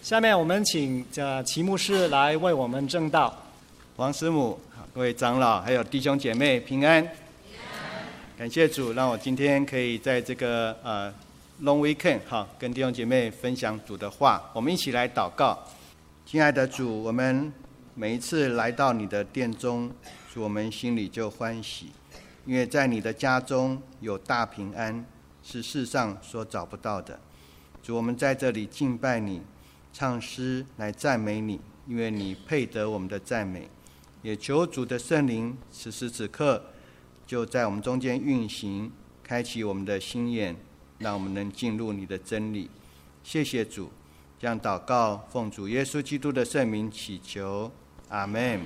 下面我们请齐牧师来为我们证道。 王师母、各位长老还有弟兄姐妹平安。感谢主，让我今天可以在这个Long Weekend 跟弟兄姐妹分享主的话。我们一起来祷告。亲爱的主，我们每一次来到你的殿中，主，我们心里就欢喜，因为在你的家中有大平安，是世上所找不到的。主，我们在这里敬拜你，唱诗来赞美你，因为你配得我们的赞美。也求主的圣灵此时此刻就在我们中间运行，开启我们的心眼，让我们能进入你的真理。谢谢主，这样祷告奉主耶稣基督的圣名祈求，阿们。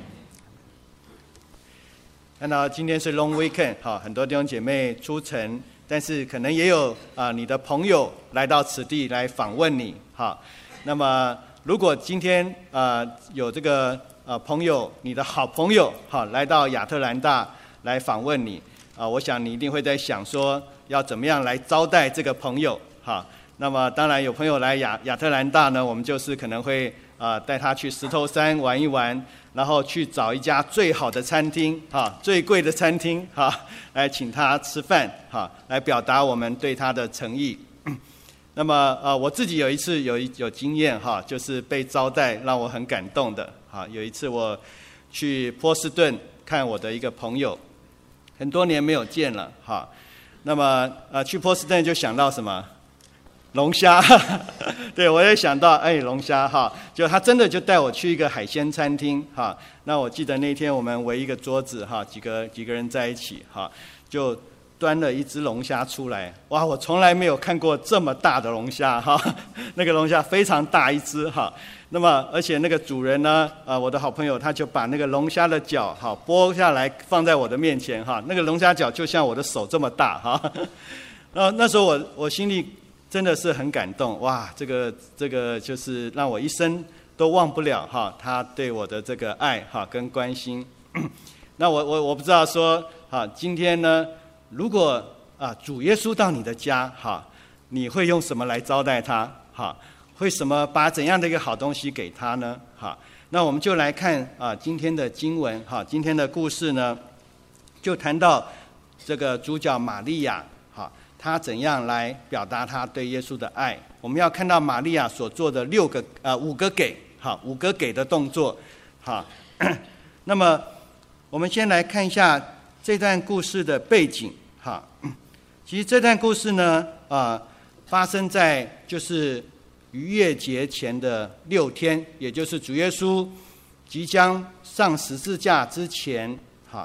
看到今天是 Long Weekend， 很多弟兄姐妹出城，但是可能也有你的朋友来到此地来访问你。那么如果今天有这个朋友，你的好朋友来到亚特兰大来访问你，我想你一定会在想说要怎么样来招待这个朋友。那么当然有朋友来亚特兰大呢，我们就是可能会带他去石头山玩一玩，然后去找一家最好的餐厅最贵的餐厅来请他吃饭来表达我们对他的诚意。那么我自己有一次有经验就是被招待让我很感动的。有一次我去波士顿看我的一个朋友，很多年没有见了那么去波士顿就想到什么？龙虾对，我也想到龙虾就他真的就带我去一个海鲜餐厅那我记得那天我们围一个桌子几个人在一起就端了一只龙虾出来。哇，我从来没有看过这么大的龙虾那个龙虾非常大一只那么而且那个主人呢我的好朋友他就把那个龙虾的脚剥下来放在我的面前那个龙虾脚就像我的手这么大那时候我心里真的是很感动。哇，这个就是让我一生都忘不了他对我的这个爱跟关心。那我不知道说今天呢，如果主耶稣到你的家你会用什么来招待他会把怎样的一个好东西给他呢那我们就来看今天的经文今天的故事呢，就谈到这个主角玛利亚他怎样来表达他对耶稣的爱。我们要看到玛利亚所做的5个给的动作那么我们先来看一下这段故事的背景其实这段故事呢发生在就是逾越节前的6天，也就是主耶稣即将上十字架之前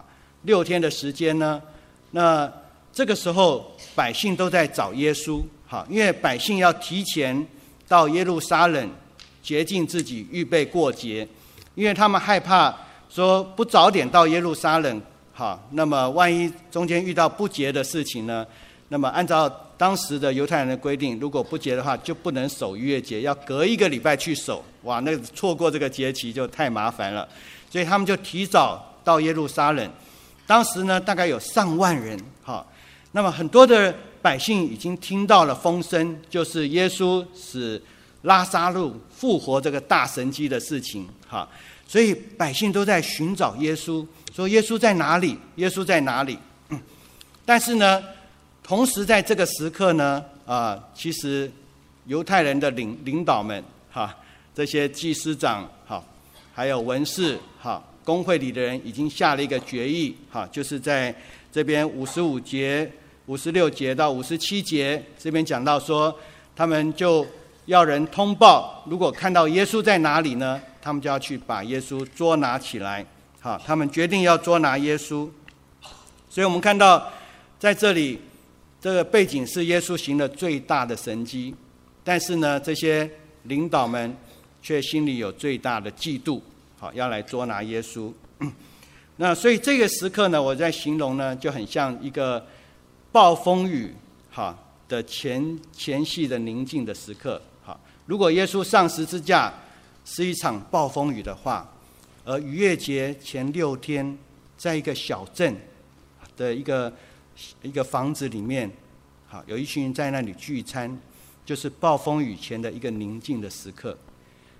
6天的时间呢。那这个时候百姓都在找耶稣因为百姓要提前到耶路撒冷洁净自己，预备过节，因为他们害怕说不早点到耶路撒冷那么万一中间遇到不洁的事情呢，那么按照当时的犹太人的规定，如果不洁的话就不能守逾越节，要隔1个礼拜去守。哇，那错过这个节期就太麻烦了，所以他们就提早到耶路撒冷。当时呢大概有上万人那么很多的百姓已经听到了风声，就是耶稣使拉撒路复活这个大神迹的事情所以百姓都在寻找耶稣，说耶稣在哪里？耶稣在哪里？但是呢，同时在这个时刻呢其实犹太人的领导们这些祭司长还有文士公会里的人已经下了一个决议就是在这边55节、56节到57节这边讲到说，他们就要人通报，如果看到耶稣在哪里呢，他们就要去把耶稣捉拿起来他们决定要捉拿耶稣。所以我们看到在这里这个背景是耶稣行了最大的神迹，但是呢这些领导们却心里有最大的嫉妒要来捉拿耶稣。那所以这个时刻呢，我在形容呢就很像一个暴风雨的前夕的宁静的时刻如果耶稣上十字架是一场暴风雨的话，而逾越节前6天在一个小镇的一个房子里面有一群人在那里聚餐，就是暴风雨前的一个宁静的时刻。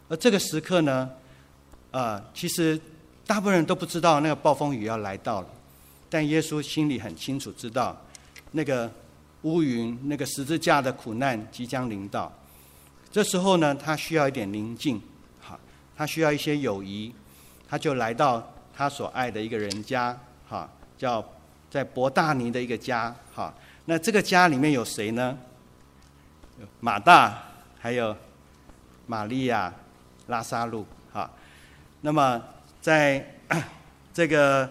而这个时刻呢，其实大部分人都不知道那个暴风雨要来到了，但耶稣心里很清楚知道，那个乌云、那个十字架的苦难即将临到。这时候呢，他需要一点宁静，好，他需要一些友谊，他就来到他所爱的一个人家，好，叫在伯大尼的一个家，好，那这个家里面有谁呢？马大，还有玛利亚、拉撒路，好，那么在这个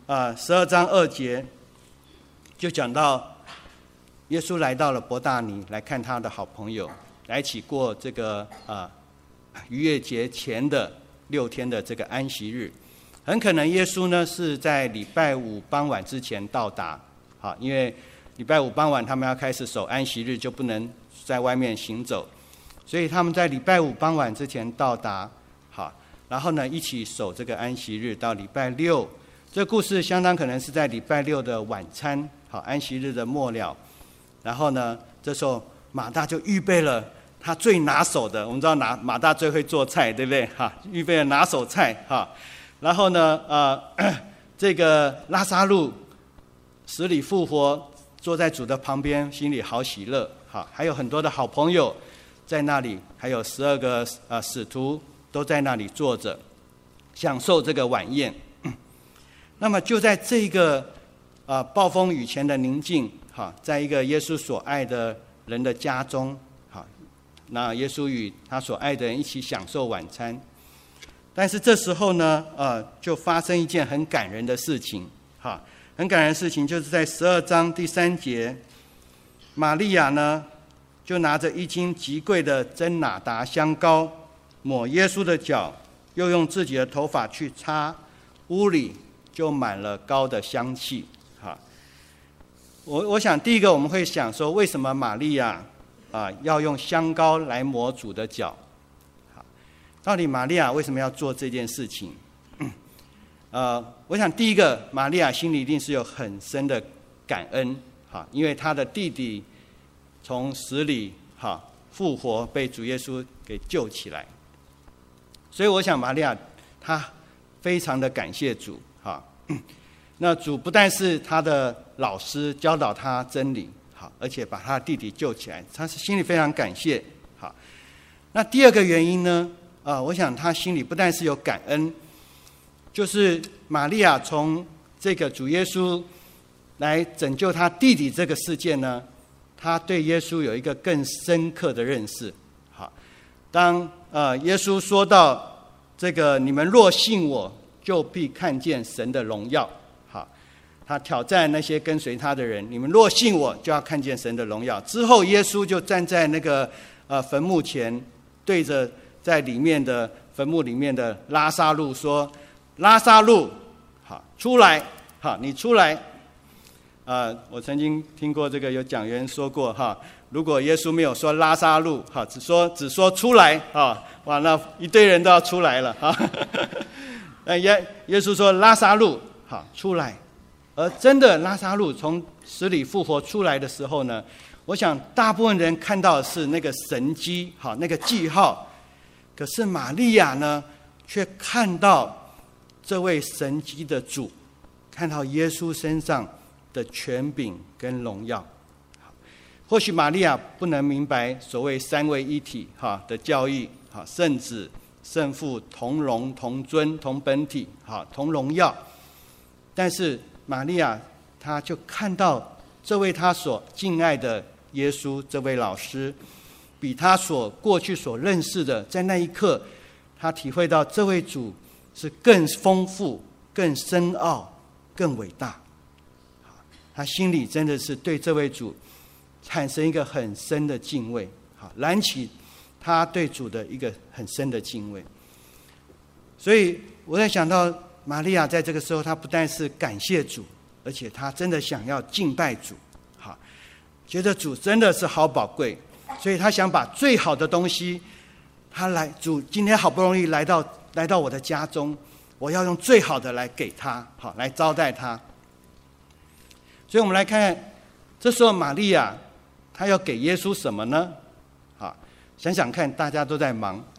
12章2节就讲到，耶稣来到了伯大尼，来看他的好朋友，来一起过这个逾越节前的6天的这个安息日。很可能耶稣呢是在礼拜五傍晚之前到达，好，因为礼拜五傍晚他们要开始守安息日，就不能在外面行走，所以他们在礼拜五傍晚之前到达，好，然后呢一起守这个安息日到礼拜六。这个故事相当可能是在礼拜六的晚餐，好，安息日的末了。然后呢，这时候马大就预备了他最拿手的，我们知道马大最会做菜，对不对？哈，预备了拿手菜，哈。然后呢，这个拉撒路死里复活，坐在主的旁边，心里好喜乐，哈。还有很多的好朋友在那里，还有12个使徒都在那里坐着，享受这个晚宴。那么就在这个暴风雨前的宁静，好，在一个耶稣所爱的人的家中，好，那耶稣与他所爱的人一起享受晚餐。但是这时候呢，就发生一件很感人的事情，哈，很感人的事情就是在12章第3节，玛利亚呢就拿着1斤极贵的真哪达香膏，抹耶稣的脚，又用自己的头发去擦，屋里就满了膏的香气，哈。我想第一个我们会想说，为什么玛利亚要用香膏来抹主的脚？到底玛利亚为什么要做这件事情？我想第一个，玛利亚心里一定是有很深的感恩，哈，因为她的弟弟从死里复活，被主耶稣给救起来，所以我想玛利亚她非常的感谢主，哈。那主不但是她的老师，教导她真理，好，而且把她的弟弟救起来，她是心里非常感谢，好。那第二个原因呢？我想他心里不但是有感恩，就是玛利亚从这个主耶稣来拯救他弟弟这个事件呢，他对耶稣有一个更深刻的认识。好，当耶稣说到这个你们若信我，就必看见神的荣耀。好，他挑战那些跟随他的人，你们若信我，就要看见神的荣耀。之后耶稣就站在那个坟墓前，对着在里面的坟墓里面的拉撒路说：“拉撒路，好，出来，好，你出来。”我曾经听过这个有讲员说过，哈，如果耶稣没有说拉撒路，哈，只说出来，啊，哇，那一堆人都要出来了，哈。耶稣说拉撒路，好，出来。而真的拉撒路从死里复活出来的时候呢，我想大部分人看到的是那个神迹，好，那个记号。可是玛利亚呢，却看到这位神迹的主，看到耶稣身上的权柄跟荣耀。或许玛利亚不能明白所谓三位一体的教义，圣子、圣父同荣、同尊、同本体，同荣耀。但是玛利亚她就看到这位她所敬爱的耶稣，这位老师，比他过去所认识的，在那一刻，他体会到这位主是更丰富、更深奥、更伟大。他心里真的是对这位主产生一个很深的敬畏，燃起他对主的一个很深的敬畏。所以我在想到玛利亚在这个时候，她不但是感谢主，而且她真的想要敬拜主，觉得主真的是好宝贵。所以他想把最好的东西，主今天好不容易来到我的家中，我要用最好的来给他，好，来招待他。所以我们来看，这时候玛利亚她要给耶稣什么呢？好，想想看，大家都在忙，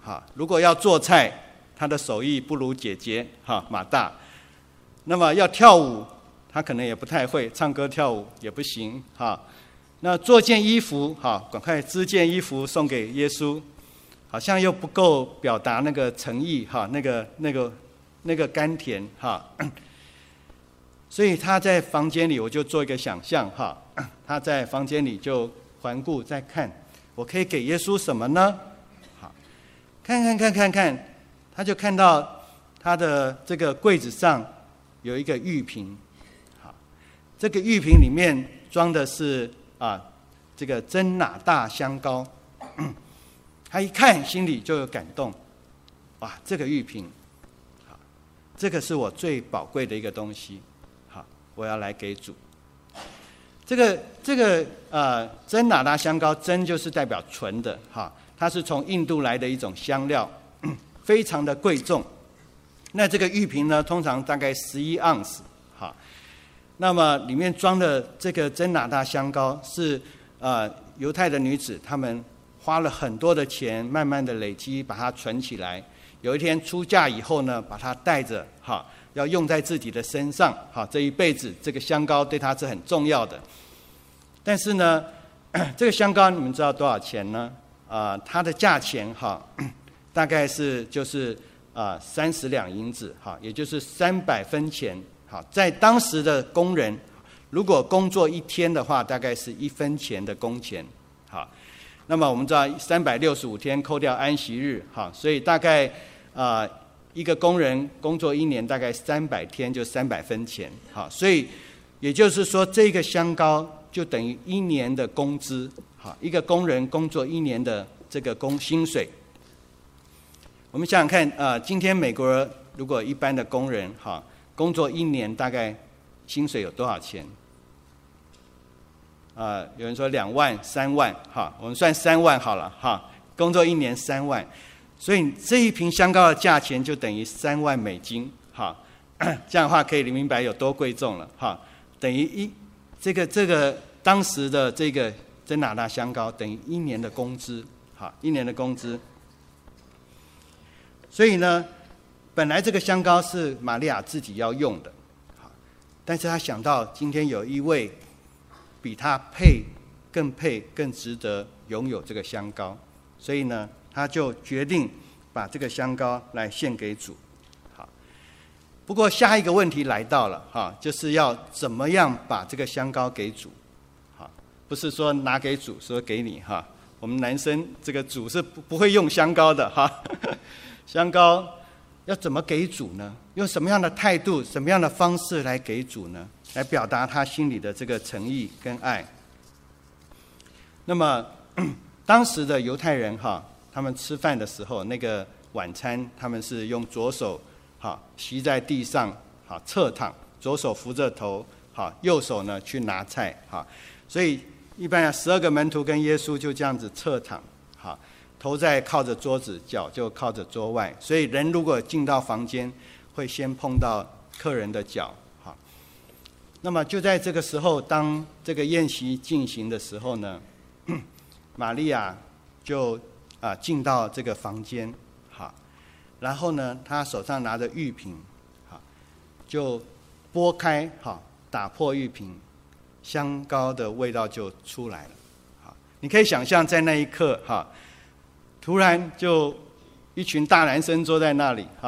哈，如果要做菜，他的手艺不如姐姐哈马大。那么要跳舞，他可能也不太会，唱歌跳舞也不行哈。那做件衣服哈，赶快织件衣服送给耶稣，好像又不够表达那个诚意哈，那个甘甜哈。所以他在房间里，我就做一个想象哈，他在房间里就环顾再看，我可以给耶稣什么呢？好，看，他就看到他的这个柜子上有一个玉瓶，好，这个玉瓶里面装的是这个真哪大香膏，他一看心里就有感动，哇，这个玉瓶，好，这个是我最宝贵的一个东西，好，我要来给主。这个真哪大香膏，真就是代表纯的哈，它是从印度来的一种香料，非常的贵重。那这个玉瓶呢，通常大概11盎司，哈。那么里面装的这个真哪大香膏是犹太的女子，她们花了很多的钱，慢慢的累积，把它存起来。有一天出嫁以后呢，把它带着哈。要用在自己的身上，好，这一辈子这个香膏对他是很重要的。但是呢，这个香膏你们知道多少钱呢？它的价钱哈，大概就是30两银子，哈，也就是300分钱。好，在当时的工人，如果工作1天的话，大概是1分钱的工钱。好，那么我们知道365天扣掉安息日，好，所以大概一个工人工作1年大概300天，就300分钱，好，所以也就是说，这个香膏就等于1年的工资，好，一个工人工作1年的这个薪水。我们想想看，今天美国如果一般的工人，哈，工作1年大概薪水有多少钱？有人说2万、3万，哈，我们算3万好了，哈，工作1年3万。所以这一瓶香膏的价钱就等于3万美金，哈，这样的话可以明白有多贵重了，哈，等于这个当时的这个真哪大香膏等于1年的工资，哈，1年的工资。所以呢，本来这个香膏是玛利亚自己要用的，但是他想到今天有一位比他更值得拥有这个香膏，所以呢，他就决定把这个香膏来献给主。好，不过下一个问题来到了，哈，就是要怎么样把这个香膏给主？好，不是说拿给主，说给你，哈。我们男生这个主是不会用香膏的，哈。香膏要怎么给主呢？用什么样的态度、什么样的方式来给主呢？来表达他心里的这个诚意跟爱。那么当时的犹太人，哈，他们吃饭的时候，那个晚餐他们是用左手席在地上侧躺，左手扶着头，右手呢去拿菜，所以一般12个门徒跟耶稣就这样子侧躺，头在靠着桌子，脚就靠着桌外，所以人如果进到房间，会先碰到客人的脚。那么就在这个时候，当这个宴席进行的时候呢，玛利亚就进到这个房间，然后呢，她手上拿着玉瓶，就拨开，打破玉瓶，香膏的味道就出来了。你可以想象在那一刻，突然就一群大男生坐在那里，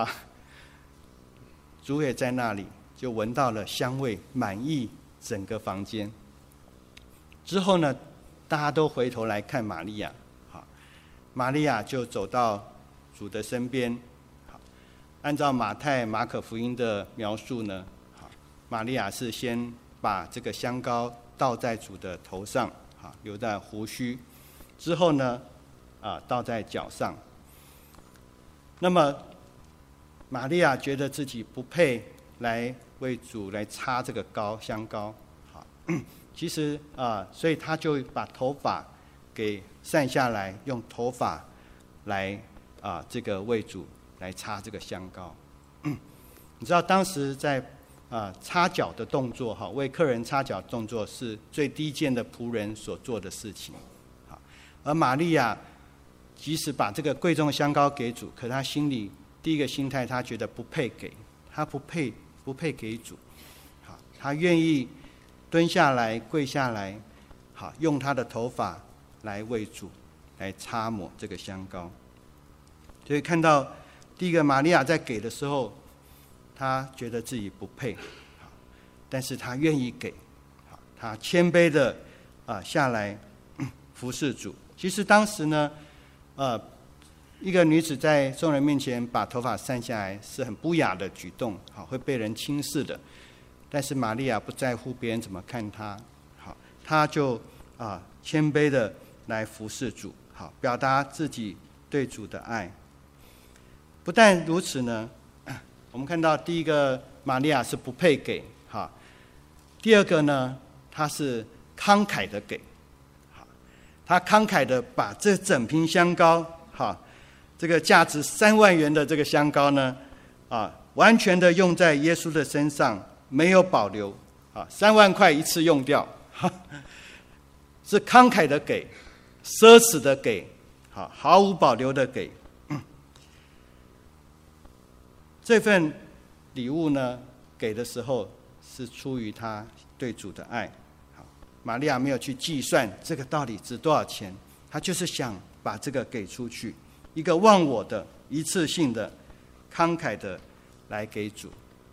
主也在那里，就闻到了香味，满溢整个房间。之后呢，大家都回头来看玛利亚，玛利亚就走到主的身边。按照马太、马可福音的描述呢，玛利亚是先把这个香膏倒在主的头上，留在胡须，之后呢，倒在脚上。那么玛利亚觉得自己不配来为主来擦这个香膏，其实所以她就把头发给散下来，用头发来这个为主来擦这个香膏。你知道当时在擦脚的动作，为客人擦脚动作是最低贱的仆人所做的事情。而玛利亚即使把这个贵重香膏给主，可他心里第一个心态，他觉得不配给，他不配给主。好，他愿意蹲下来、跪下来，好，用他的头发来为主来擦抹这个香膏。所以看到第一个玛利亚在给的时候，他觉得自己不配，但是他愿意给，他谦卑的下来服侍主。其实当时呢，一个女子在众人面前把头发散下来是很不雅的举动，好，会被人轻视的。但是玛利亚不在乎别人怎么看她，好，她就谦卑的来服侍主，好，表达自己对主的爱。不但如此呢，我们看到第一个玛利亚是不配给，好，第二个呢，她是慷慨的给，好，她慷慨的把这整瓶香膏，好，这个价值3万元的这个香膏呢，完全的用在耶稣的身上，没有保留，3万块一次用掉，是慷慨的给，奢侈的给，毫无保留的给。这份礼物呢，给的时候是出于他对主的爱。玛利亚没有去计算这个到底值多少钱，他就是想把这个给出去，一个忘我的、一次性的、慷慨的来给主。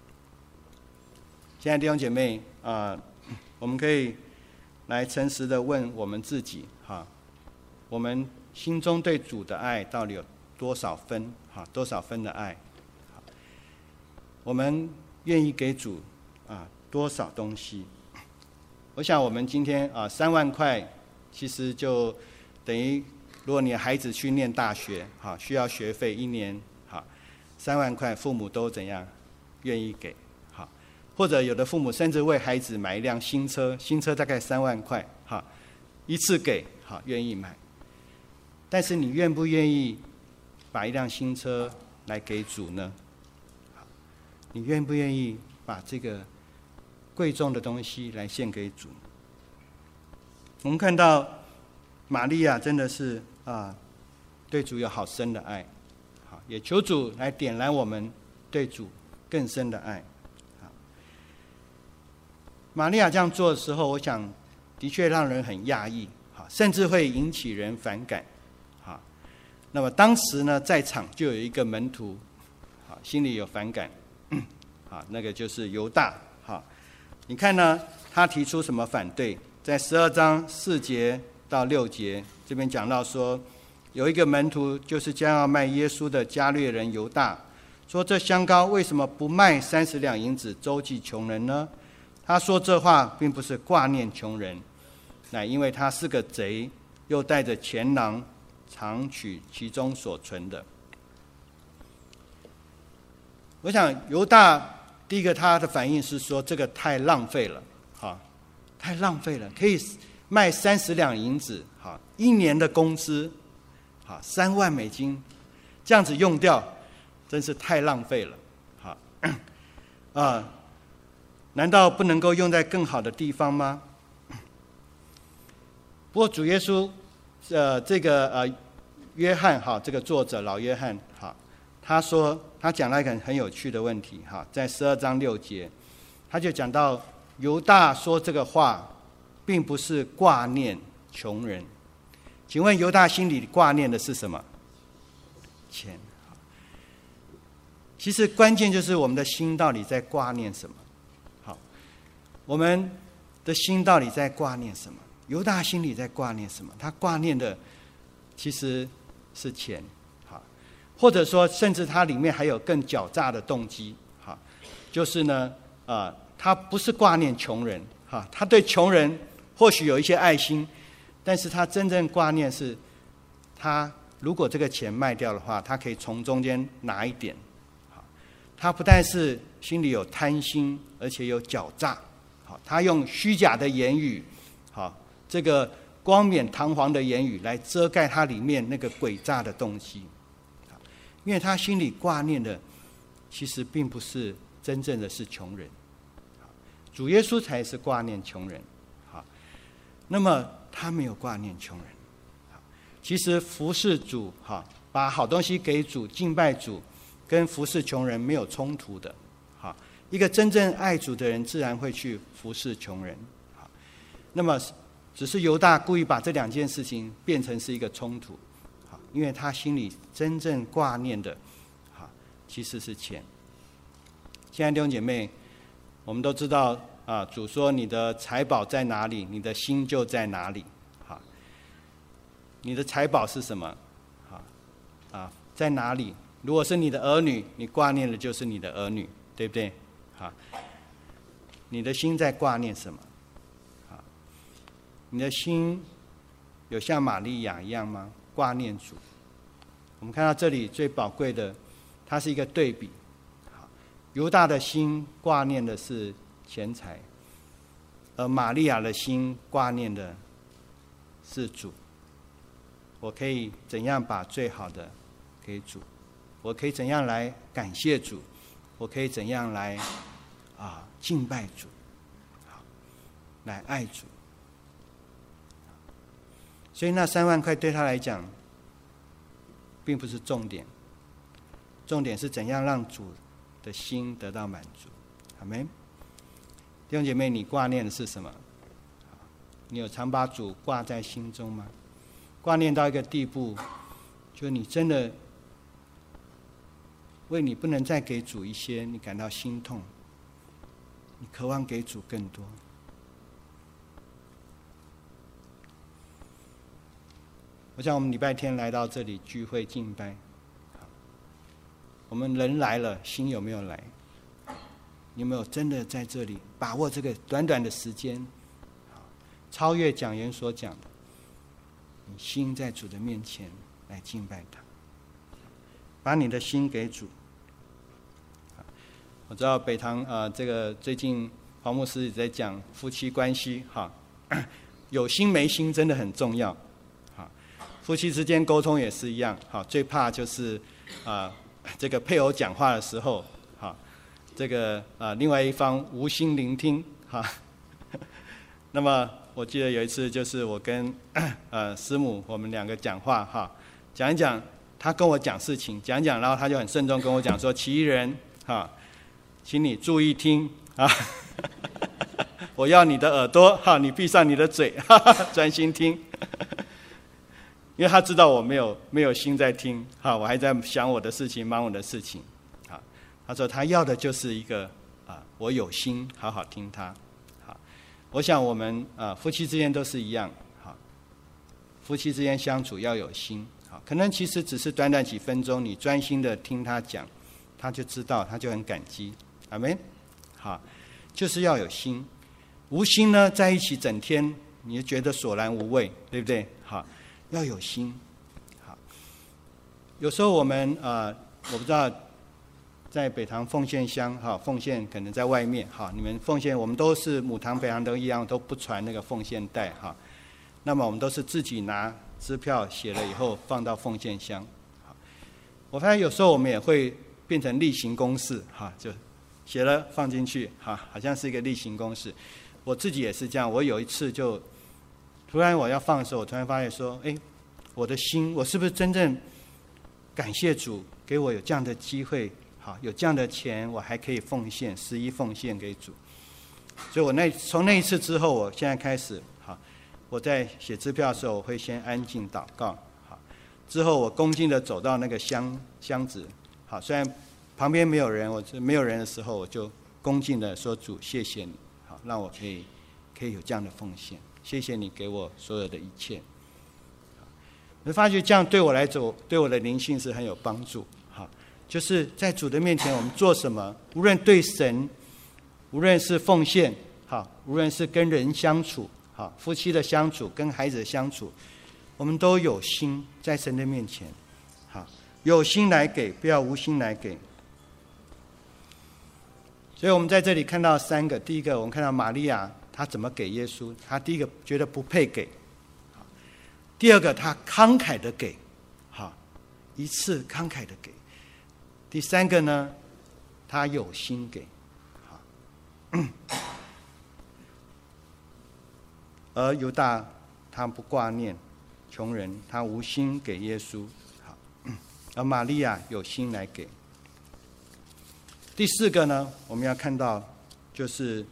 现在弟兄姐妹我们可以来诚实的问我们自己，我们心中对主的爱到底有多少分？多少分的爱？我们愿意给主多少东西？我想我们今天3万块，其实就等于如果你的孩子去念大学，需要学费1年，3万块父母都怎样愿意给？或者有的父母甚至为孩子买一辆新车，新车大概3万块，一次给，愿意买。但是你愿不愿意把一辆新车来给主呢？你愿不愿意把这个贵重的东西来献给主？我们看到玛利亚真的是对主有好深的爱，也求主来点燃我们对主更深的爱。玛利亚这样做的时候，我想的确让人很讶异，甚至会引起人反感。那么当时呢，在场就有一个门徒，心里有反感，那个就是犹大。你看呢，他提出什么反对？在12章4节到6节这边讲到说，有一个门徒就是将要卖耶稣的加略人犹大，说这香膏为什么不卖30两银子周济穷人呢？他说这话并不是挂念穷人，乃因为他是个贼，又带着钱囊，常取其中所存的。我想犹大第一个他的反应是说，这个太浪费了，太浪费了，可以卖30两银子，1年的工资，3万美金，这样子用掉，真是太浪费了，难道不能够用在更好的地方吗？不过主耶稣，这个约翰这个作者老约翰他说他讲了一个很有趣的问题在12章6节，他就讲到犹大说这个话，并不是挂念穷人。请问犹大心里挂念的是什么？钱。其实关键就是我们的心到底在挂念什么？我们的心到底在挂念什么？犹大心里在挂念什么？他挂念的其实是钱，或者说甚至他里面还有更狡诈的动机，就是呢，他不是挂念穷人，他对穷人或许有一些爱心，但是他真正挂念是，他如果这个钱卖掉的话，他可以从中间拿一点。他不但是心里有贪心，而且有狡诈。他用虚假的言语，这个光冕堂皇的言语来遮盖他里面那个诡诈的动机，因为他心里挂念的其实并不是真正的是穷人，主耶稣才是挂念穷人，那么他没有挂念穷人。 其实服侍主，把好东西给主、敬拜主，跟服侍穷人没有冲突的。一个真正爱主的人，自然会去服侍穷人。那么，只是犹大故意把这两件事情变成是一个冲突，因为他心里真正挂念的，其实是钱。现在弟兄姐妹，我们都知道主说你的财宝在哪里，你的心就在哪里。你的财宝是什么？在哪里？如果是你的儿女，你挂念的就是你的儿女，对不对？你的心在挂念什么？你的心有像玛利亚一样吗？挂念主。我们看到这里最宝贵的，它是一个对比。犹大的心挂念的是钱财，而玛利亚的心挂念的是主。我可以怎样把最好的给主？我可以怎样来感谢主？我可以怎样来敬拜主？来爱主。所以那3万块对他来讲并不是重点，重点是怎样让主的心得到满足。阿们。弟兄姐妹，你挂念的是什么？你有常把主挂在心中吗？挂念到一个地步，就你真的为你不能再给主一些，你感到心痛，你渴望给主更多。我想我们礼拜天来到这里聚会敬拜，我们人来了，心有没有来？你有没有真的在这里把握这个短短的时间，超越讲员所讲的，你心在主的面前来敬拜他，把你的心给主。我知道北堂这个最近黄牧师也在讲夫妻关系，有心没心真的很重要。夫妻之间沟通也是一样，最怕就是这个配偶讲话的时候，这个另外一方无心聆听，那么我记得有一次就是我跟师母我们2个讲话，讲一讲，他跟我讲事情，讲一讲，然后他就很慎重跟我讲说：“其余人请你注意听我要你的耳朵你闭上你的嘴专心听。”因为他知道我没有心在听，我还在想我的事情，忙我的事情。他说他要的就是一个我有心好好听他。我想我们夫妻之间都是一样，夫妻之间相处要有心。可能其实只是短短几分钟，你专心的听他讲，他就知道，他就很感激。阿们。就是要有心。无心呢，在一起整天，你就觉得索然无味，对不对？要有心。有时候我们我不知道在北堂奉献箱奉献可能在外面你们奉献，我们都是母堂北堂都一样，都不传那个奉献袋那么我们都是自己拿支票写了以后放到奉献箱。我发现有时候我们也会变成例行公事就写了放进去好像是一个例行公事。我自己也是这样，我有一次就突然我要放的时候，我突然发现说，我的心，我是不是真正感谢主给我有这样的机会，有这样的钱，我还可以奉献11奉献给主。所以我从那一次之后，我现在开始，我在写支票的时候，我会先安静祷告，之后我恭敬的走到那个箱子，虽然旁边没有人，没有人的时候，我就恭敬的说：“主，谢谢你，让我可以有这样的奉献。谢谢你给我所有的一切。”我发觉这样对我来走，对我的灵性是很有帮助。就是在主的面前，我们做什么，无论对神，无论是奉献，无论是跟人相处，夫妻的相处，跟孩子的相处，我们都有心在神的面前，有心来给，不要无心来给。所以我们在这里看到3个，第一个我们看到玛利亚她怎么给耶稣，她第一个觉得不配给，第二个她慷慨的给，一次慷慨的给，第3个呢，她有心给，而犹大他不挂念， 穷人，他无心给耶稣，好，而玛利亚有心来给。第四个呢，我们要看到就是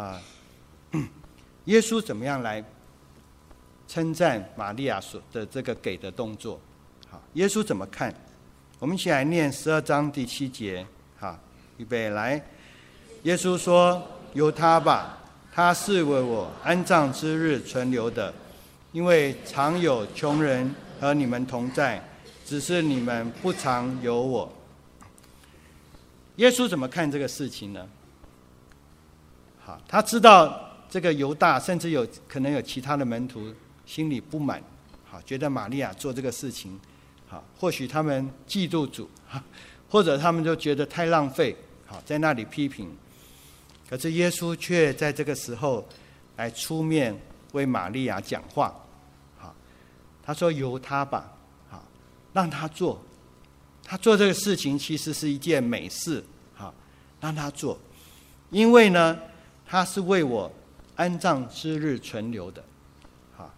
耶稣怎么样来称赞玛利亚所的这个给的动作。好，耶稣怎么看？我们一起来念12章第7节。好，预备来。耶稣说：“由他吧，他是为我安葬之日存留的，因为常有穷人和你们同在，只是你们不常有我。”耶稣怎么看这个事情呢？好，他知道这个犹大甚至可能有其他的门徒心里不满，好，觉得玛利亚做这个事情，好，或许他们嫉妒主，或者他们就觉得太浪费，好，在那里批评。可是耶稣却在这个时候来出面为玛利亚讲话，好，他说：“由他吧，好，让他做。他做这个事情其实是一件美事，好，让他做，因为呢，他是为我安葬之日存留的。”好，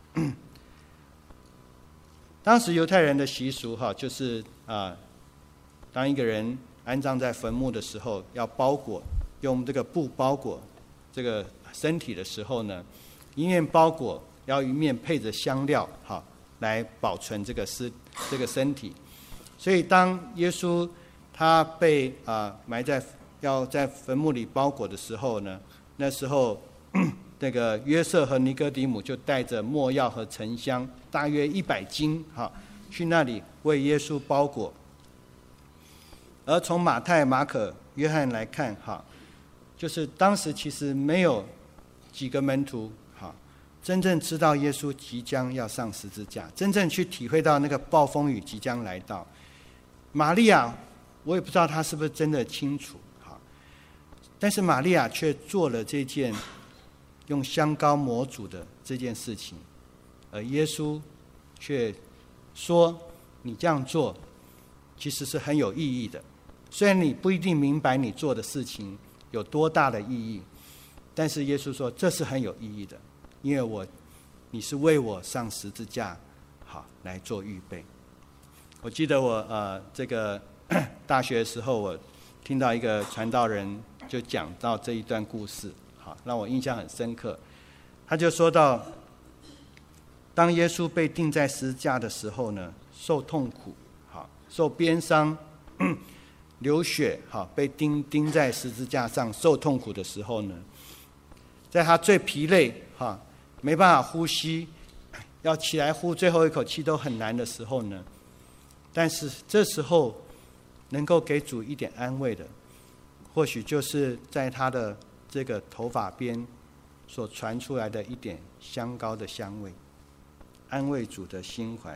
当时犹太人的习俗就是当一个人安葬在坟墓的时候，要包裹，用这个布包裹这个身体的时候呢，一面包裹要一面配着香料，好，来保存这个身体。所以当耶稣他被埋在要在坟墓里包裹的时候呢，那时候那个约瑟和尼哥底母就带着没药和沉香，大约100斤，去那里为耶稣包裹。而从马太、马可、约翰来看，就是当时其实没有几个门徒真正知道耶稣即将要上十字架，真正去体会到那个暴风雨即将来到。玛利亚，我也不知道她是不是真的清楚，但是玛利亚却做了这件用香膏抹主的这件事情，而耶稣却说：“你这样做其实是很有意义的。虽然你不一定明白你做的事情有多大的意义，但是耶稣说这是很有意义的，因为你是为我上十字架，好来做预备。”我记得我这个大学的时候，我听到一个传道人就讲到这一段故事，好，让我印象很深刻。他就说到，当耶稣被钉在十字架的时候呢，受痛苦，好，受鞭伤，流血，好，被钉在十字架上受痛苦的时候呢，在他最疲累，没办法呼吸，要起来呼最后一口气都很难的时候呢，但是这时候能够给主一点安慰的，或许就是在他的这个头发边所传出来的一点香膏的香味，安慰主的心怀。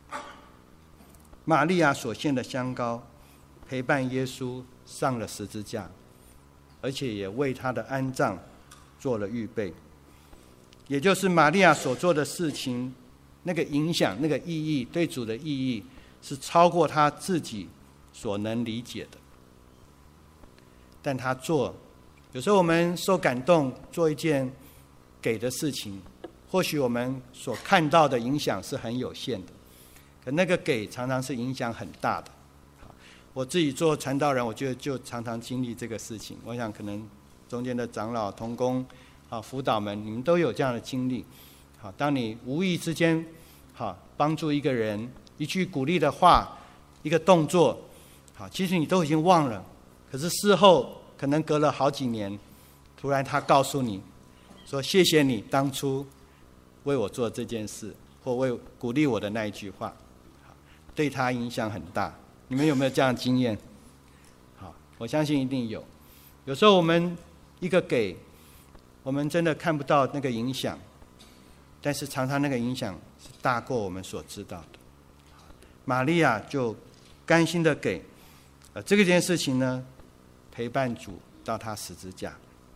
玛利亚所献的香膏陪伴耶稣上了十字架，而且也为他的安葬做了预备。也就是玛利亚所做的事情，那个影响，那个意义，对主的意义是超过他自己所能理解的。但他做，有时候我们受感动做一件给的事情，或许我们所看到的影响是很有限的，可那个给常常是影响很大的。我自己做传道人，我觉得就常常经历这个事情。我想可能中间的长老、同工、辅导们，你们都有这样的经历。当你无意之间帮助一个人，一句鼓励的话，一个动作，其实你都已经忘了，可是事后可能隔了好几年，突然他告诉你说：“谢谢你当初为我做这件事，或为鼓励我的那一句话。”对他影响很大。你们有没有这样的经验？好，我相信一定有。有时候我们一个给，我们真的看不到那个影响，但是常常那个影响是大过我们所知道的。玛利亚就甘心的给，这件事情呢，陪伴主到他十字架，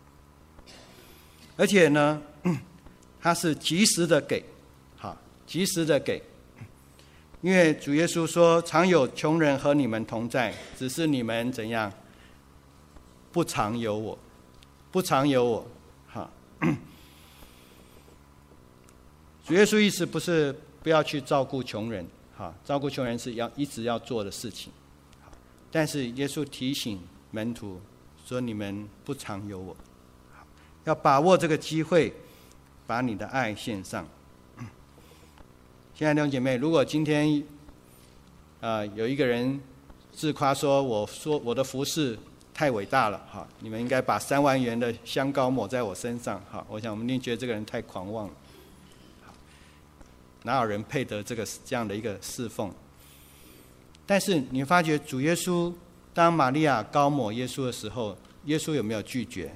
而且呢，他是及时的给，及时的给。因为主耶稣说：“常有穷人和你们同在，只是你们怎样？不常有我，不常有我。”主耶稣意思不是不要去照顾穷人，照顾穷人是一直要做的事情。但是耶稣提醒门徒说：“你们不常有我，要把握这个机会，把你的爱献上。”亲爱的弟兄姐妹，如果今天有一个人自夸说我的服事太伟大了，你们应该把3万元的香膏抹在我身上，我想我们一定觉得这个人太狂妄了。哪有人配得这样的一个侍奉？但是你发觉主耶稣当玛利亚膏抹耶稣的时候，耶稣有没有拒绝？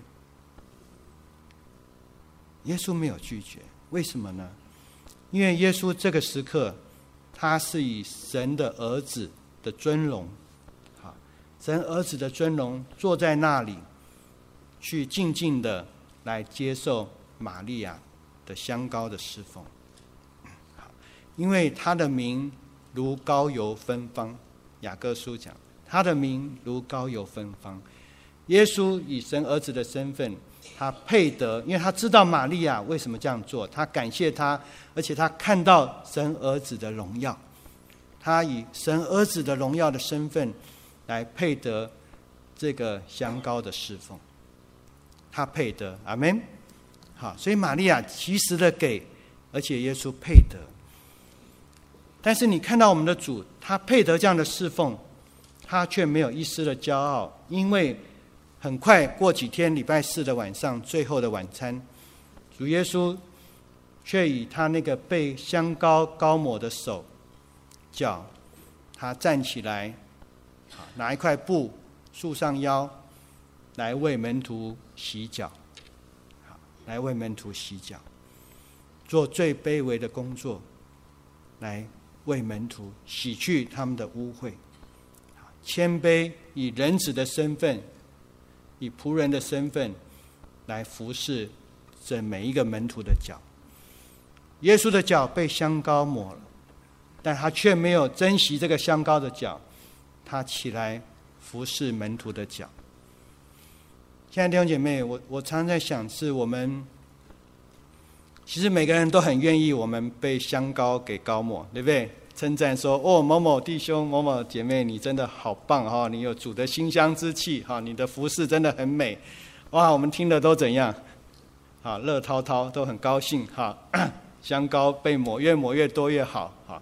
耶稣没有拒绝。为什么呢？因为耶稣这个时刻他是以神的儿子的尊荣，神儿子的尊荣坐在那里，去静静的来接受玛利亚的香膏的侍奉。因为他的名如膏油芬芳，雅各书讲他的名如膏油芬芳。耶稣以神儿子的身份，他配得，因为他知道玛利亚为什么这样做，他感谢他，而且他看到神儿子的荣耀，他以神儿子的荣耀的身份来配得这个香膏的侍奉，他配得，阿们。好，所以玛利亚及时的给，而且耶稣配得。但是你看到我们的主，他配得这样的侍奉，他却没有一丝的骄傲，因为很快过几天，礼拜4的晚上，最后的晚餐，主耶稣却以他那个被香膏膏抹的手脚，他站起来，拿一块布束上腰，来为门徒洗脚，来为门徒洗脚，做最卑微的工作，来为门徒洗去他们的污秽，谦卑以人子的身份，以仆人的身份来服侍这每一个门徒的脚。耶稣的脚被香膏抹了，但他却没有珍惜这个香膏的脚，他起来服侍门徒的脚。亲爱的弟兄姐妹，我常常在想，是我们其实每个人都很愿意我们被香膏给膏抹，对不对？称赞说：“哦，某某弟兄、某某姐妹，你真的好棒哈！你有主的馨香之气哈，你的服事真的很美。”哇，我们听了都怎样？乐滔滔，都很高兴哈。香膏被抹，越抹越多越好哈。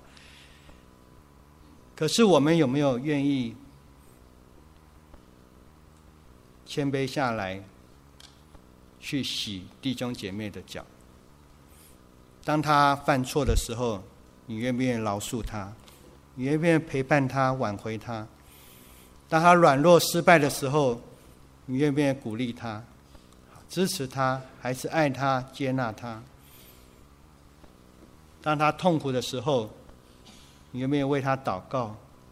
可是我们有没有愿意谦卑下来，去洗弟兄姐妹的脚？当他犯错的时候，你愿不愿意饶恕他？你愿不愿意陪伴他、挽回他？当他软弱失败的时候，你愿不愿意鼓励他、支持他，还是爱他、接纳他？当他痛苦的时候，你愿不愿意为他祷告？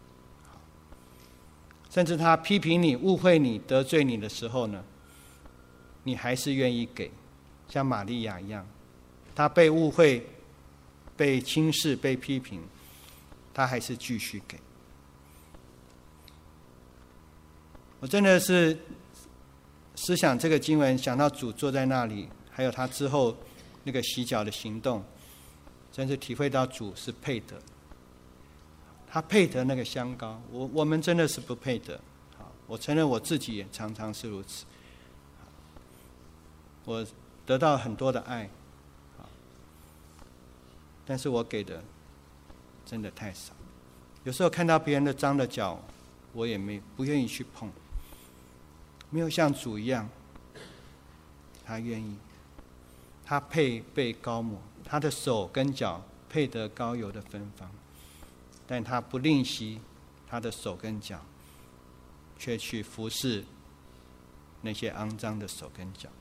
甚至他批评你、误会你、得罪你的时候呢，你还是愿意给，像玛利亚一样，他被误会、被轻视、被批评，他还是继续给。我真的是思想这个经文，想到主坐在那里，还有他之后那个洗脚的行动，真是体会到主是配得，他配得那个香膏，我们真的是不配得。我承认我自己也常常是如此，我得到很多的爱，但是我给的真的太少。有时候看到别人的脏的脚，我也不愿意去碰，没有像主一样，他愿意，他配被膏抹，他的手跟脚配得膏油的芬芳，但他不吝惜他的手跟脚，却去服侍那些肮脏的手跟脚。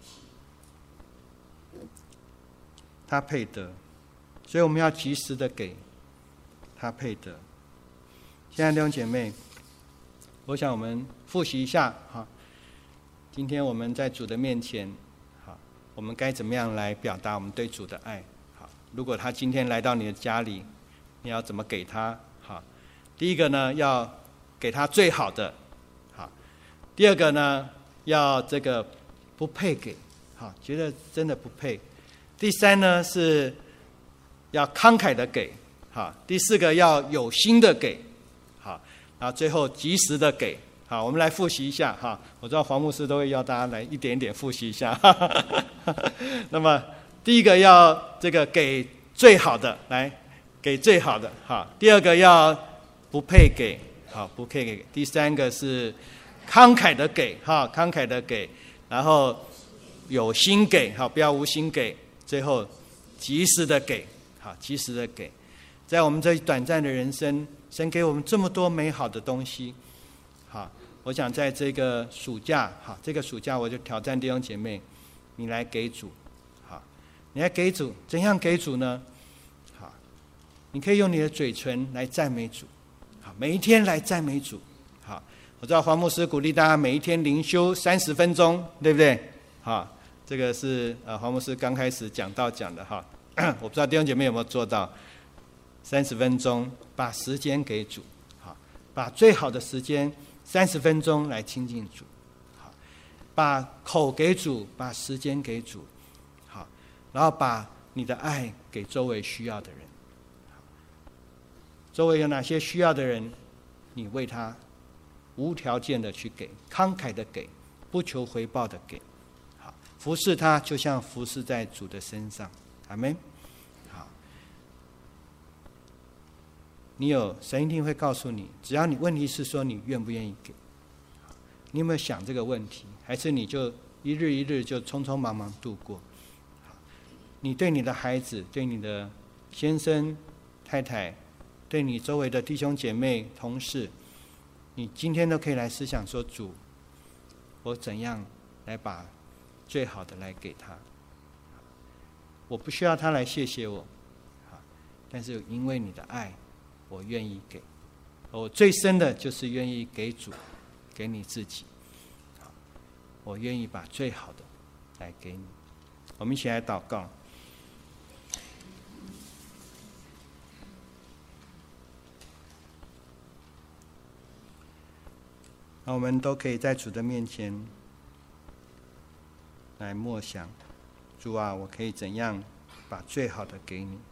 他配得，所以我们要及时的给，他配得。现在弟兄姐妹，我想我们复习一下哈，今天我们在主的面前，我们该怎么样来表达我们对主的爱？如果他今天来到你的家里，你要怎么给他？第一个呢，要给他最好的。第二个呢，要这个不配给，觉得真的不配。第三呢，是要慷慨的给， 好，第4个要有心的给，好，然后最后及时的给。好，我们来复习一下哈。我知道黄牧师都会要大家来一点点复习一下。那么第一个要这个给最好的，来给最好的。好，第2个要不配给，好，不配给。第3个是慷慨的给，哈，慷慨的给。然后有心给，好，不要无心给。最后及时的给，好，及时的给。在我们这短暂的人生，神给我们这么多美好的东西。好，我想在这个暑假，好，这个暑假我就挑战弟兄姐妹，你来给主，好，你来给主，怎样给主呢？好，你可以用你的嘴唇来赞美主，好，每一天来赞美主，好，我知道黄牧师鼓励大家每一天灵修30分钟，对不对？好，这个是黄牧师刚开始讲道讲的哈，我不知道弟兄姐妹有没有做到30分钟，把时间给主，好，把最好的时间。30分钟来亲近主，好，把口给主，把时间给主，好，然后把你的爱给周围需要的人。周围有哪些需要的人，你为他无条件的去给，慷慨的给，不求回报的给，好，服侍他就像服侍在主的身上，阿们。好，神一定会告诉你，只要你问题是说你愿不愿意给，你有没有想这个问题？还是你就一日一日就匆匆忙忙度过？你对你的孩子，对你的先生、太太，对你周围的弟兄姐妹、同事，你今天都可以来思想说：主，我怎样来把最好的来给他？我不需要他来谢谢我，但是因为你的爱，我愿意给。我最深的就是愿意给主，给你自己。我愿意把最好的来给你。我们一起来祷告。那我们都可以在主的面前来默想，主啊，我可以怎样把最好的给你？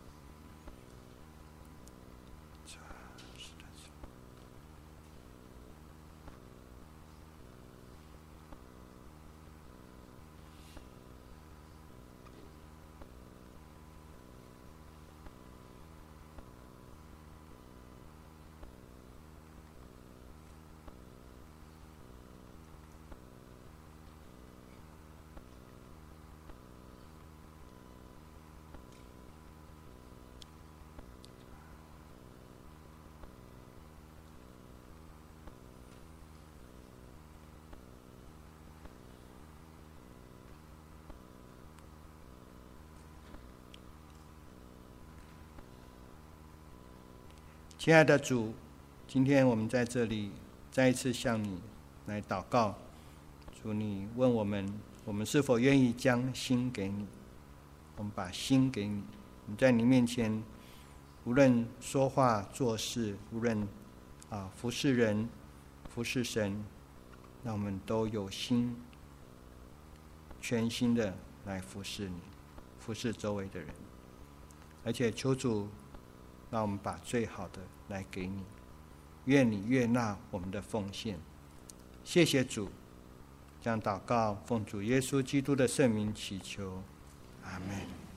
亲爱的主，今天我们在这里再一次向你来祷告。主，你问我们是否愿意将心给你？我们把心给你。我们在你面前，无论说话做事，无论服侍人、服侍神，那我们都有心，全心的来服侍你，服侍周围的人。而且求主让我们把最好的来给你，愿你悦纳我们的奉献。谢谢主，这样祷告，奉主耶稣基督的圣名祈求，阿们。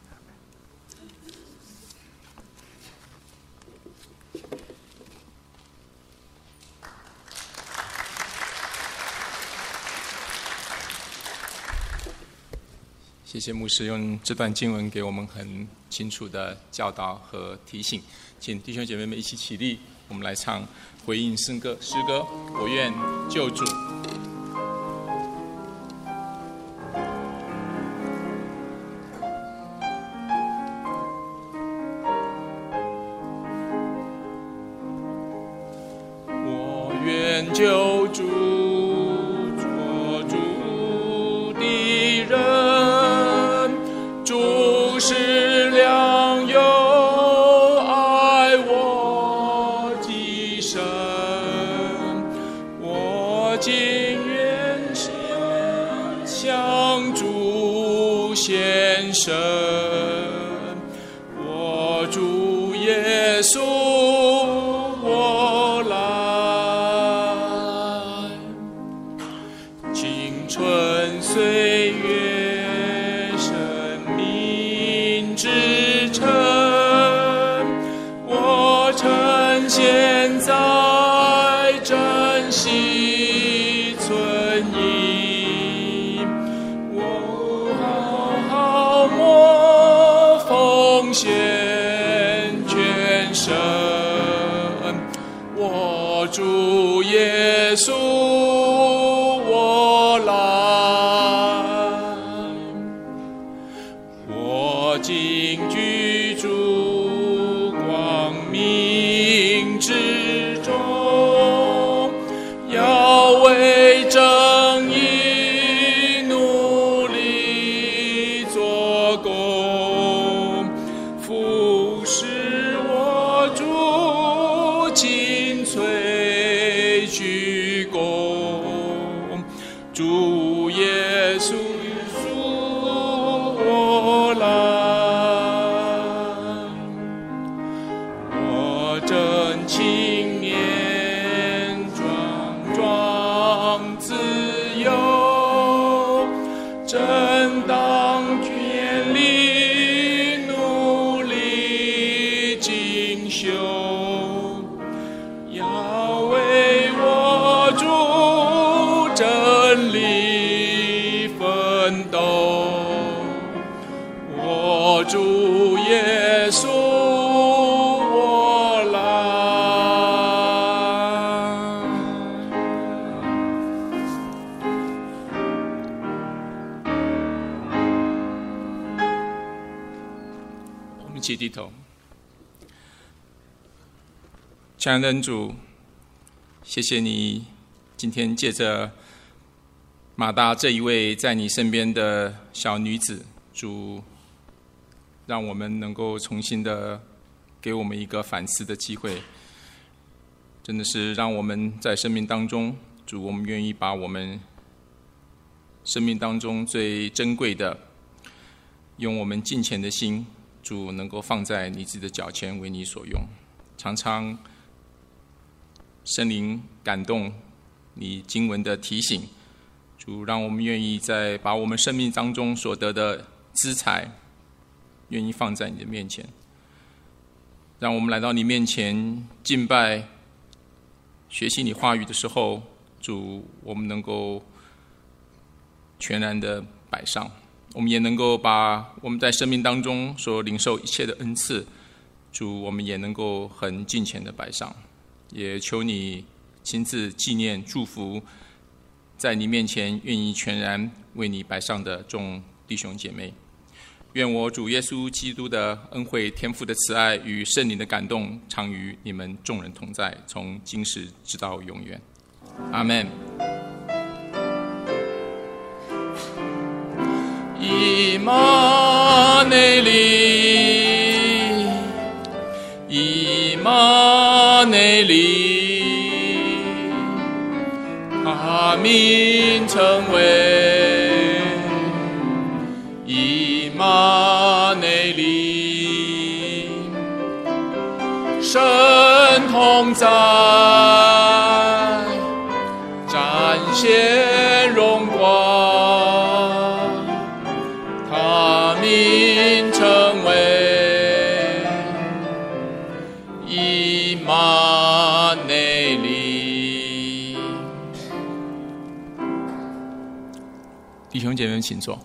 谢谢牧师用这段经文给我们很清楚的教导和提醒，请弟兄姐妹们一起起立，我们来唱回应诗歌。我愿救主。我愿救主。我主耶春岁月，生命之城，我趁现在珍惜存疑，我好我奉献全身，我主耶稣我来，我今居住光明之中，要为正义努力做工，服侍我主尽瘁鞠躬，主耶稣我来，我正青年壮自由，正当全力努力进修，要为我主真理奋斗，我主耶稣我来。我们一起低头。亲爱的恩主，谢谢你今天借着马大这一位在你身边的小女子，主让我们能够重新的给我们一个反思的机会，真的是让我们在生命当中，主，我们愿意把我们生命当中最珍贵的，用我们敬虔的心，主能够放在你自己的脚前，为你所用。常常圣灵感动你经文的提醒，主让我们愿意在把我们生命当中所得的资财，愿意放在你的面前，让我们来到你面前敬拜，学习你话语的时候，主，我们能够全然的摆上，我们也能够把我们在生命当中所领受一切的恩赐，主，我们也能够很敬虔的摆上，也求你亲自纪念祝福在你面前愿意全然为你摆上的众弟兄姐妹。愿我主耶稣基督的恩惠、天父的慈爱与圣灵的感動常與你們眾人同在，從今時直到永遠。阿們。以馬內利，以馬內利，他名稱為以馬內利，神同在，展現榮光，他名稱為以馬內利。弟兄姐妹們請坐。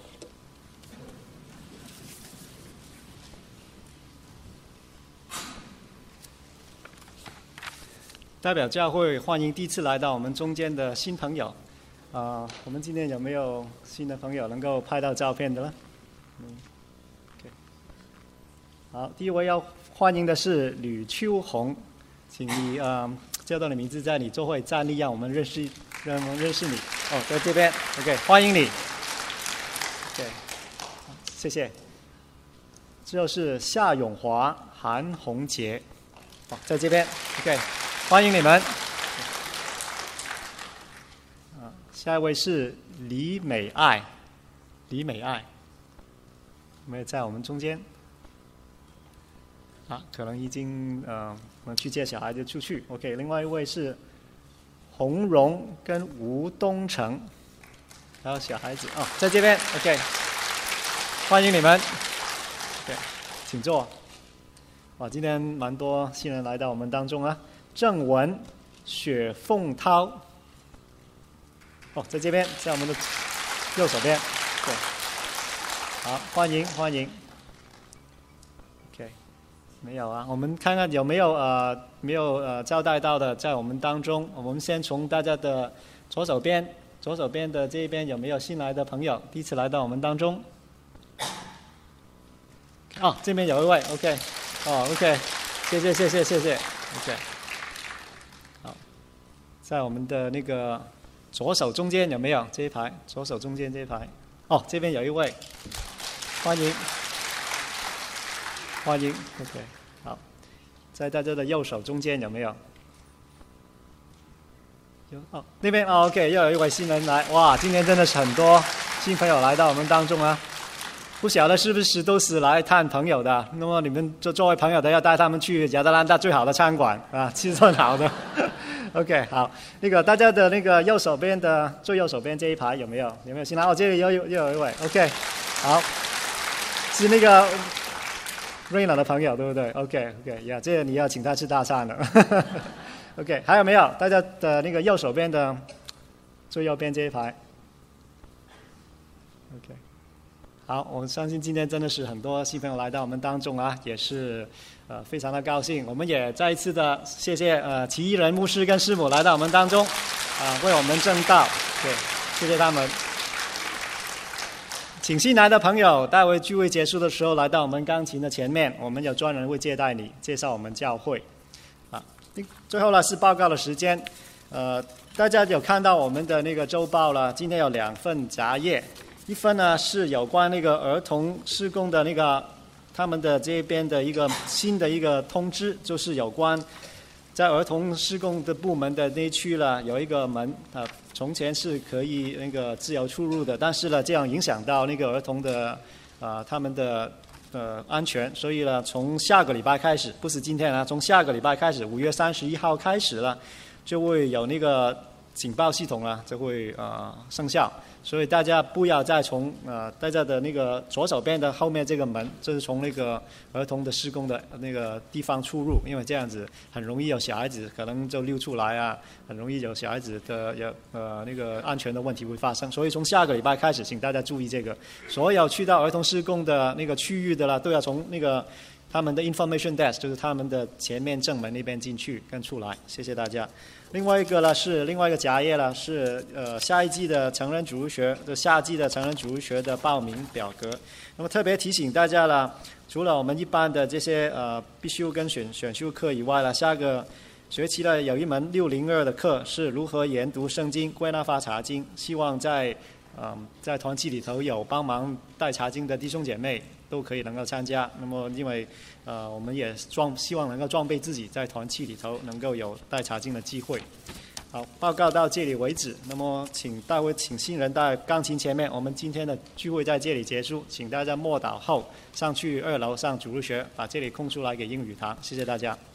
代表教会欢迎第一次来到我们中间的新朋友。我们今天有没有新的朋友能够拍到照片的呢？OK。好，第一位要欢迎的是吕秋红，请你叫到你名字，在你座位站立，让我们认识你。哦，在这边 ，OK， 欢迎你。OK， 谢谢。之后是夏永华、韩红杰，在这边 ，OK。欢迎你们。下一位是李美爱，李美爱，没有在我们中间。可能已经我们去接小孩就出去。OK， 另外一位是洪荣跟吴东成。 还有小孩子哦，在这边 OK， 欢迎你们。对，请坐。哇，今天蛮多新人来到我们当中啊。郑文、雪凤涛，哦，在这边，在我们的右手边。对，好，欢迎欢迎。OK， 没有啊，我们看看有没有招待到的在我们当中。我们先从大家的左手边的这一边有没有新来的朋友，第一次来到我们当中？哦，这边有一位 ，OK， 哦 ，OK， 谢谢 ，OK， 好，在我们的那个左手中间有没有这一排？左手中间这一排，哦，这边有一位，欢迎 ，OK， 好，在大家的右手中间有没有？有哦，那边哦 ，OK， 又有一位新人来，哇，今天真的是很多新朋友来到我们当中啊。不晓得是不是都是来探朋友的？那么你们作为朋友的，要带他们去亚特兰大最好的餐馆啊，吃顿好的。OK， 好，那个大家的那个最右手边这一排有没有新来？哦，这里又有一位 ，OK， 好，是那个瑞娜的朋友对不对 ？OK， 呀，这个你要请他吃大餐了。OK， 还有没有？大家的那个右手边的最右边这一排 ，OK。好，我相信今天真的是很多新朋友来到我们当中啊，也是非常的高兴。我们也再一次的谢谢齐一仁牧师跟师母来到我们当中，为我们证道，对，谢谢他们。请新来的朋友，待会聚会结束的时候来到我们钢琴的前面，我们有专人会接待你，介绍我们教会。最后呢是报告的时间，大家有看到我们的那个周报了，今天有2份杂页。一份呢是有关那个儿童事工的那个他们的这边的一个新的一个通知，就是有关在儿童事工的部门的那一区了有一个门从前是可以那个自由出入的，但是呢这样影响到那个儿童的他们的安全，所以呢从下个礼拜开始，不是今天啊，从下个礼拜开始5月31号开始了，就会有那个警报系统啊就会生效。所以大家不要再从大家的那个左手边的后面这个门，就是从那个儿童的施工的那个地方出入，因为这样子很容易有小孩子可能就溜出来啊，很容易有小孩子的那个安全的问题会发生。所以从下个礼拜开始，请大家注意这个，所有去到儿童施工的那个区域的啦，都要从那个他们的 information desk， 就是他们的前面正门那边进去跟出来。谢谢大家。另外一个呢是另外一个夹页呢是下一季的成人主日学的夏季的成人主日学的报名表格。那么特别提醒大家了，除了我们一般的这些必修跟选修课以外了，下个学期呢有一门602的课是如何研读圣经、归纳法查经，希望在团契里头有帮忙带查经的弟兄姐妹都可以能够参加。那么因为我们也希望能够装备自己，在团契里头能够有带查经的机会。好，报告到这里为止。那么请新人到钢琴前面，我们今天的聚会在这里结束，请大家默祷后上去2楼上主日学，把这里空出来给英语堂。谢谢大家。